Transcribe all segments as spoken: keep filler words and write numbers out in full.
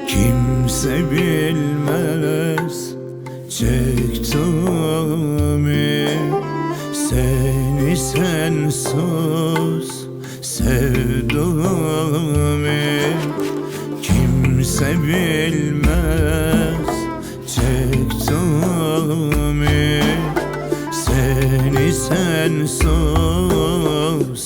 Kimse bilmez çektiğimi, seni sensiz sevdiğimi. Kimse bilmez çektiğimi, seni sensiz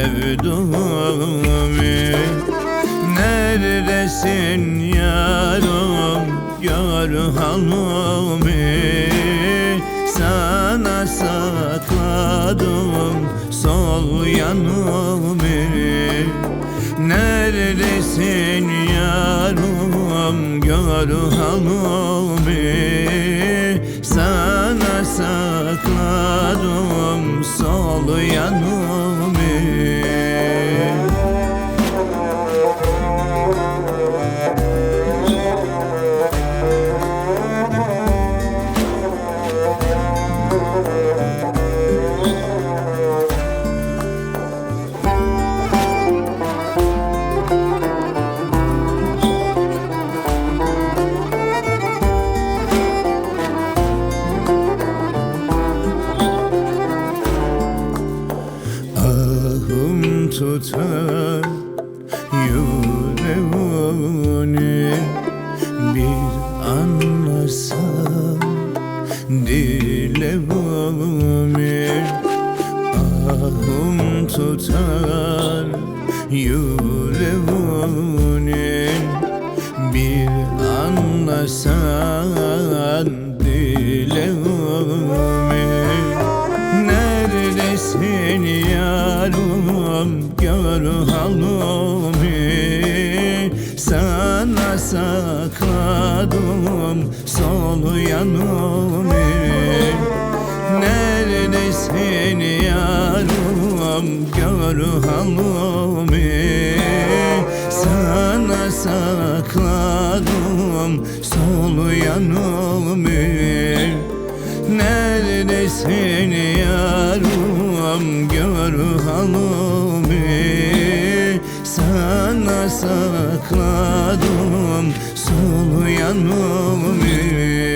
sevdiğimi. Neredesin yarım, gör halimi. Sana sakladım sol yanımı. Neredesin yarım, gör halimi. Sana sakladım sol yanımı. Ahım tutar yüreğini, bir anlasam dileğimi. Ahım tutar yüreğini, bir anlasan dileğimi. Neredesin yarım, gör halimi. Sana sakladım sol yanımı. Neredesin yarım, gör halimi. Sana sakladım sol yanımı. Neredesin yarım, gör halimi. Sana sakladım sol yanımı.